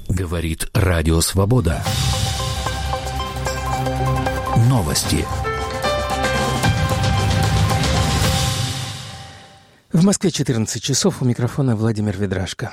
Говорит Радио Свобода. Новости. В Москве 14 часов. У микрофона Владимир Ведрашко.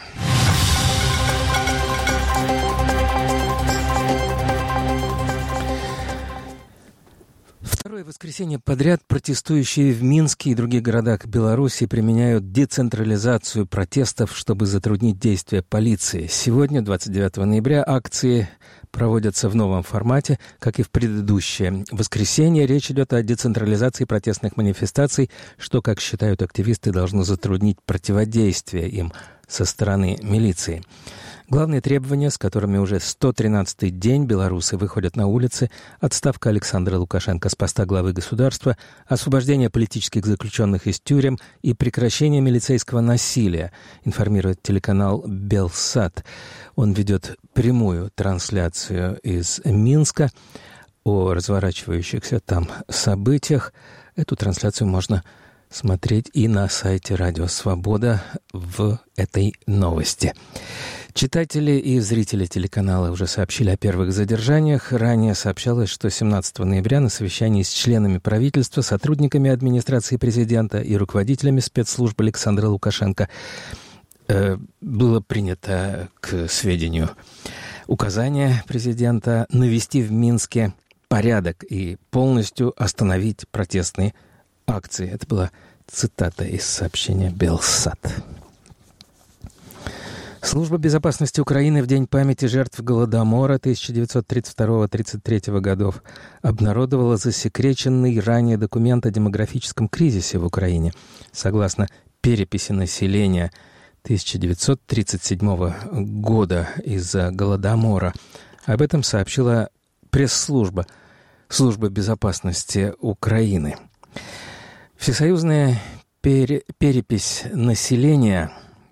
Второе воскресенье подряд протестующие в Минске и других городах Беларуси применяют децентрализацию протестов, чтобы затруднить действия полиции. Сегодня, 29 ноября, акции проводятся в новом формате, как и в предыдущее воскресенье. Речь идет о децентрализации протестных манифестаций, что, как считают активисты, должно затруднить противодействие им со стороны милиции. Главные требования, с которыми уже 113-й день белорусы выходят на улицы: отставка Александра Лукашенко с поста главы государства, освобождение политических заключенных из тюрем и прекращение милицейского насилия, информирует телеканал «Белсат». Он ведет прямую трансляцию из Минска о разворачивающихся там событиях. Эту трансляцию можно смотреть и на сайте «Радио Свобода» в этой новости. Читатели и зрители телеканала уже сообщили о первых задержаниях. Ранее сообщалось, что 17 ноября на совещании с членами правительства, сотрудниками администрации президента и руководителями спецслужб Александра Лукашенко было принято к сведению указание президента навести в Минске порядок и полностью остановить протестные акции. Это была цитата из сообщения «Белсат». Служба безопасности Украины в День памяти жертв Голодомора 1932-1933 годов обнародовала засекреченный ранее документ о демографическом кризисе в Украине. Согласно переписи населения 1937 года из-за Голодомора, об этом сообщила пресс-служба Службы безопасности Украины. Всесоюзная перепись населения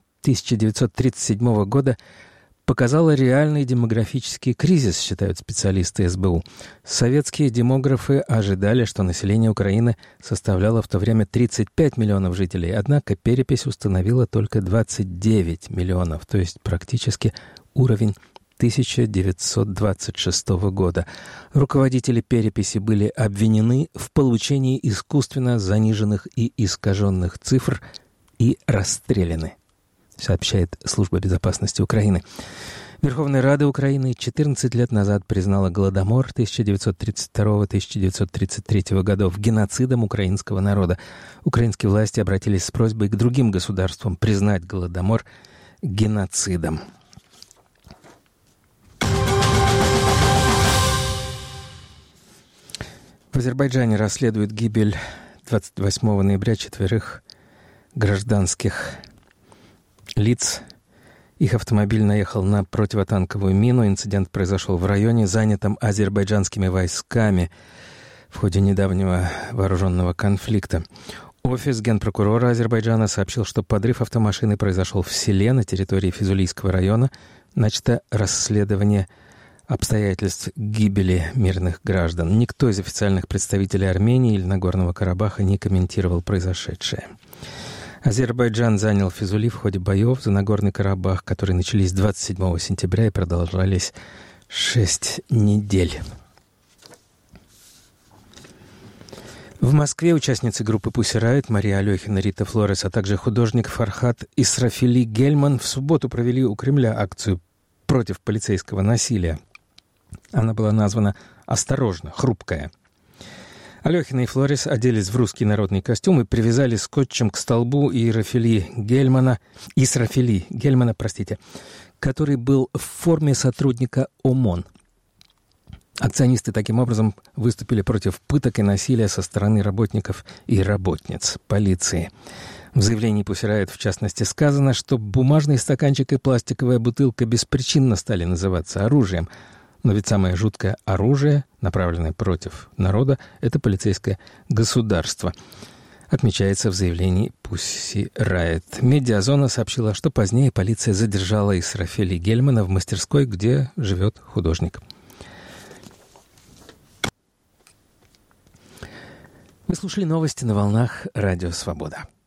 1937 года показала реальный демографический кризис, считают специалисты СБУ. Советские демографы ожидали, что население Украины составляло в то время 35 миллионов жителей, однако перепись установила только 29 миллионов, то есть практически уровень 1926 года. Руководители переписи были обвинены в получении искусственно заниженных и искаженных цифр и расстреляны, сообщает Служба безопасности Украины. Верховная Рада Украины 14 лет назад признала Голодомор 1932-1933 годов геноцидом украинского народа. Украинские власти обратились с просьбой к другим государствам признать Голодомор геноцидом. В Азербайджане расследуют гибель 28 ноября 4 гражданских лиц. Их автомобиль наехал на противотанковую мину. Инцидент произошел в районе, занятом азербайджанскими войсками в ходе недавнего вооруженного конфликта. Офис генпрокурора Азербайджана сообщил, что подрыв автомашины произошел в селе на территории Физулийского района. Начато расследование обстоятельств гибели мирных граждан. Никто из официальных представителей Армении или Нагорного Карабаха не комментировал произошедшее. Азербайджан занял Физули в ходе боев за Нагорный Карабах, которые начались 27 сентября и продолжались 6 недель. В Москве участницы группы Pussy Riot Мария Алехина, Рита Флорес, а также художник Фархат Исрафили Гельман в субботу провели у Кремля акцию против полицейского насилия. Она была названа «Осторожно, хрупкая». Алехина и Флорес оделись в русский народный костюм и привязали скотчем к столбу Исрафили Гельмана, который был в форме сотрудника ОМОН. Акционисты таким образом выступили против пыток и насилия со стороны работников и работниц полиции. В заявлении Pussy Riot, в частности, сказано, что бумажный стаканчик и пластиковая бутылка беспричинно стали называться оружием. Но ведь самое жуткое оружие, направленное против народа, это полицейское государство, отмечается в заявлении Pussy Riot. Медиазона сообщила, что позднее полиция задержала Исрафили Гельмана в мастерской, где живет художник. Вы слушали новости на волнах Радио Свобода.